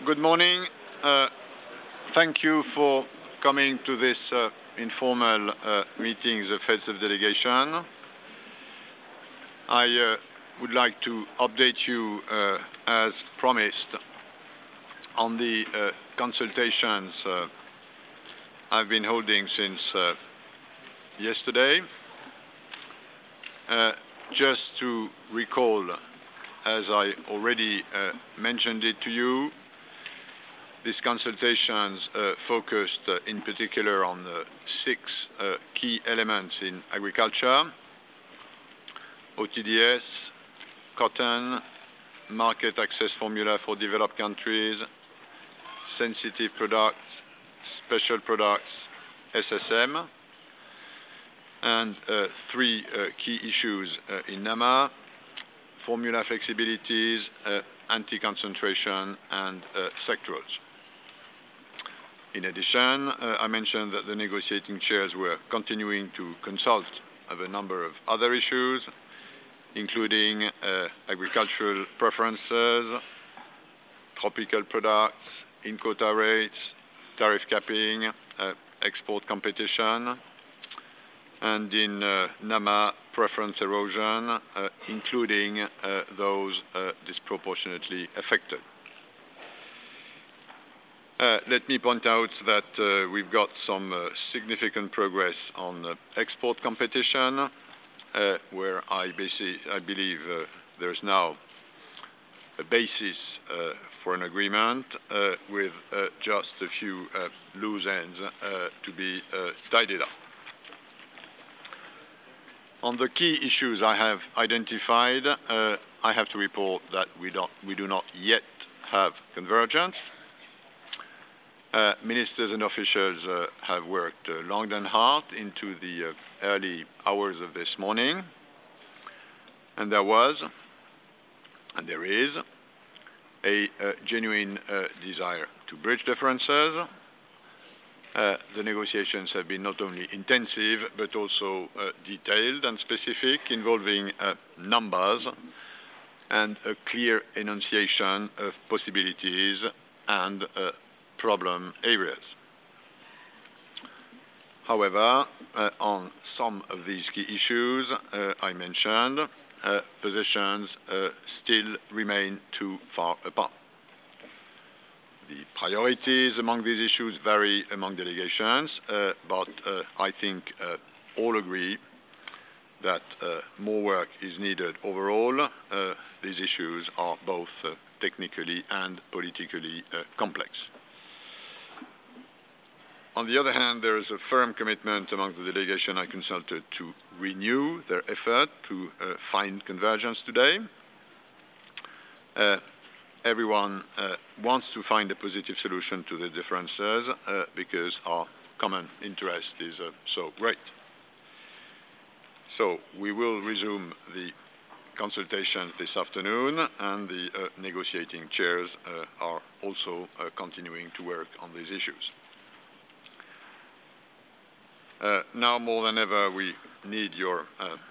Good morning. Thank you for coming to this informal meeting, the Heads of Delegation. I would like to update you, as promised, on the consultations I've been holding since yesterday. Just to recall, as I already mentioned it to you, these consultations focused in particular on six key elements in agriculture: OTDS, cotton, market access formula for developed countries, sensitive products, special products, SSM, and three key issues in NAMA: formula flexibilities, anti-concentration, and sectorals. In addition, I mentioned that the negotiating chairs were continuing to consult of a number of other issues, including agricultural preferences, tropical products, in-quota rates, tariff capping, export competition, and in NAMA, preference erosion, including those disproportionately affected. Let me point out that we've got some significant progress on export competition, where I believe there's now a basis for an agreement with just a few loose ends to be tidied up. On the key issues I have identified, I have to report that we do not yet have convergence. Ministers and officials have worked long and hard into the early hours of this morning, and there was, and there is, a genuine desire to bridge differences. The negotiations have been not only intensive, but also detailed and specific, involving numbers and a clear enunciation of possibilities and problem areas. However, on some of these key issues I mentioned, positions still remain too far apart. The priorities among these issues vary among delegations, but I think all agree that more work is needed overall. These issues are both technically and politically complex. On the other hand, there is a firm commitment among the delegation I consulted to renew their effort to find convergence today. Everyone wants to find a positive solution to the differences because our common interest is so great. So we will resume the consultations this afternoon, and the negotiating chairs are also continuing to work on these issues. Now more than ever, we need your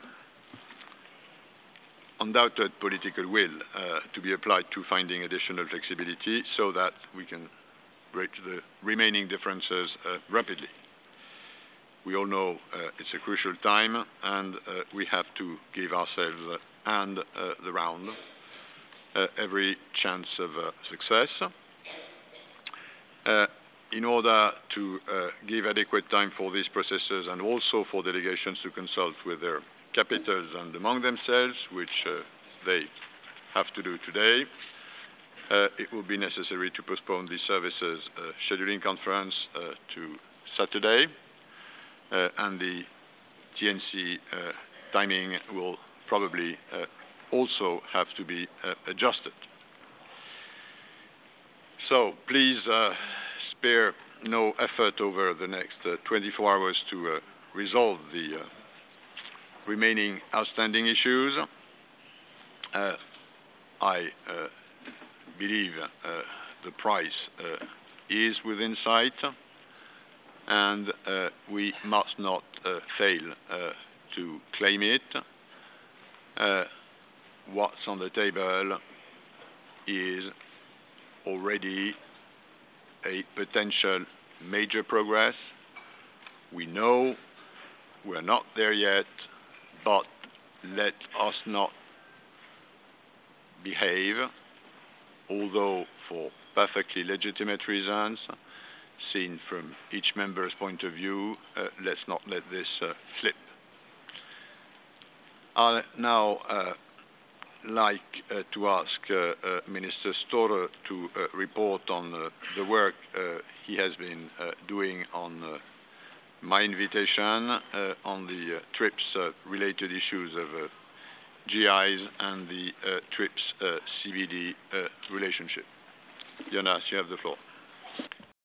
undoubted political will to be applied to finding additional flexibility so that we can bridge the remaining differences rapidly. We all know it's a crucial time, and we have to give ourselves and the round every chance of success. In order to give adequate time for these processes and also for delegations to consult with their capitals and among themselves, which they have to do today, it will be necessary to postpone the services scheduling conference to Saturday, and the TNC timing will probably also have to be adjusted. So please spare no effort over the next 24 hours to resolve the remaining outstanding issues. I believe the price is within sight, and we must not fail to claim it. What's on the table is already a potential major progress. We know we're not there yet, but let us not behave, although for perfectly legitimate reasons, seen from each member's point of view, let's not let this slip. I'd now like to ask Minister Stohrer to report on the work he has been doing on my invitation on the TRIPS-related issues of GIs and the TRIPS-CBD relationship. Jonas, you have the floor.